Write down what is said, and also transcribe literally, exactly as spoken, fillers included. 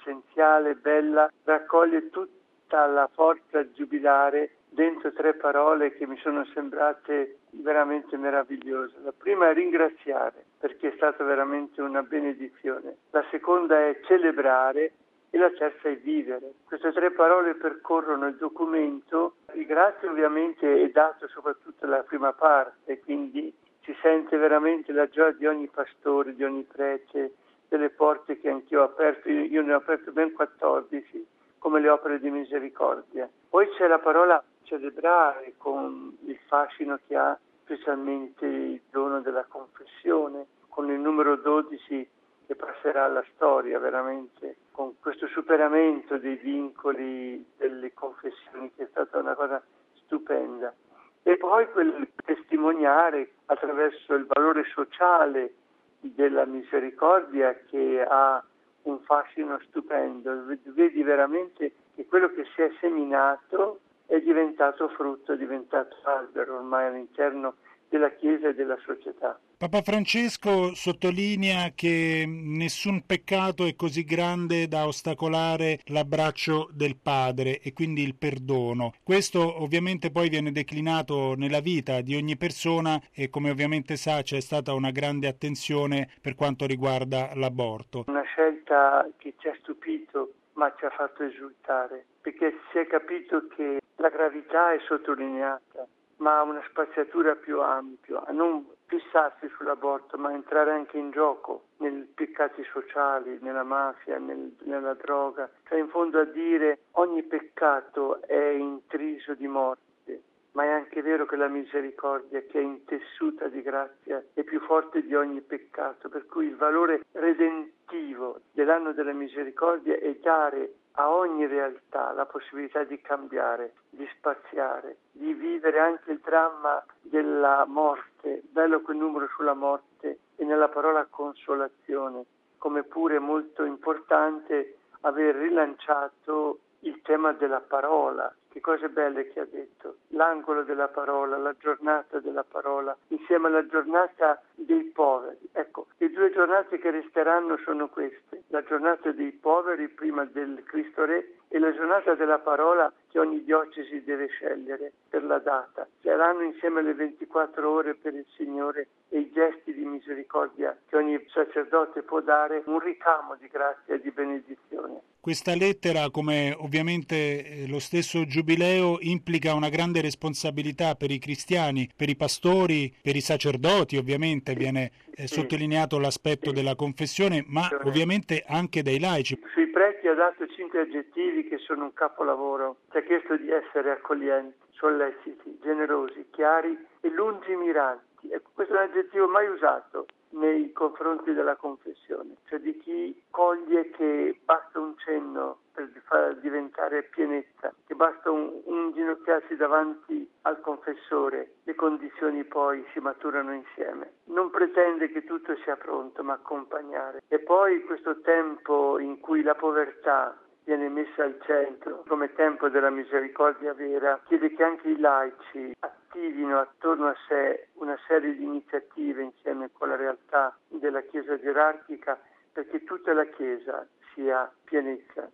essenziale, bella, raccoglie tutta la forza giubilare dentro tre parole che mi sono sembrate veramente meravigliose. La prima è ringraziare, perché è stata veramente una benedizione. La seconda è celebrare e la terza è vivere. Queste tre parole percorrono il documento. Il grazie ovviamente è dato soprattutto alla prima parte, quindi si sente veramente la gioia di ogni pastore, di ogni prete, delle porte che anch'io ho aperto, io ne ho aperto ben quattordici, come le opere di misericordia. Poi c'è la parola celebrare, con il fascino che ha specialmente il dono della confessione, con il numero dodici che passerà alla storia veramente, con questo superamento dei vincoli delle confessioni, che è stata una cosa stupenda. E poi quel testimoniare attraverso il valore sociale della misericordia, che ha un fascino stupendo. Vedi veramente che quello che si è seminato è diventato frutto, è diventato albero ormai all'interno della Chiesa e della società. Papa Francesco sottolinea che nessun peccato è così grande da ostacolare l'abbraccio del Padre e quindi il perdono. Questo ovviamente poi viene declinato nella vita di ogni persona e, come ovviamente sa, c'è stata una grande attenzione per quanto riguarda l'aborto. Una scelta che ci ha stupito ma ci ha fatto esultare, perché si è capito che la gravità è sottolineata, ma ha una spaziatura più ampia, a non fissarsi sull'aborto, ma entrare anche in gioco nei peccati sociali, nella mafia, nel, nella droga, cioè in fondo a dire ogni peccato è intriso di morte, ma è anche vero che la misericordia, che è intessuta di grazia, è più forte di ogni peccato, per cui il valore redentivo dell'anno della misericordia è dare a ogni realtà la possibilità di cambiare, di spaziare, di vivere anche il dramma della morte, bello quel numero sulla morte e nella parola consolazione, come pure molto importante aver rilanciato il tema della parola. Che cose belle che ha detto, l'angolo della parola, la giornata della parola, insieme alla giornata dei poveri. Ecco, le due giornate che resteranno sono queste, la giornata dei poveri prima del Cristo Re e la giornata della parola che ogni diocesi deve scegliere per la data. Saranno insieme le ventiquattro ore per il Signore e i gesti di misericordia che ogni sacerdote può dare, un ricamo di grazia e di benedizione. Questa lettera, come ovviamente lo stesso Giubileo, implica una grande responsabilità per i cristiani, per i pastori, per i sacerdoti, ovviamente viene eh, sì, sottolineato l'aspetto sì. della confessione, ma ovviamente anche dai laici. Sui preti ha dato cinque aggettivi che sono un capolavoro. Ci ha chiesto di essere accoglienti, solleciti, generosi, chiari e lungimiranti. Ecco, questo è un aggettivo mai usato nei confronti della confessione, cioè di chi coglie che basta un cenno per far diventare pienezza, che basta un, un ginocchiarsi davanti al confessore, le condizioni poi si maturano insieme. Non pretende che tutto sia pronto, ma accompagnare. E poi questo tempo in cui la povertà viene messa al centro come tempo della misericordia vera, chiede che anche i laici attivino attorno a sé una serie di iniziative insieme con la realtà della Chiesa gerarchica, perché tutta la Chiesa sia pienezza.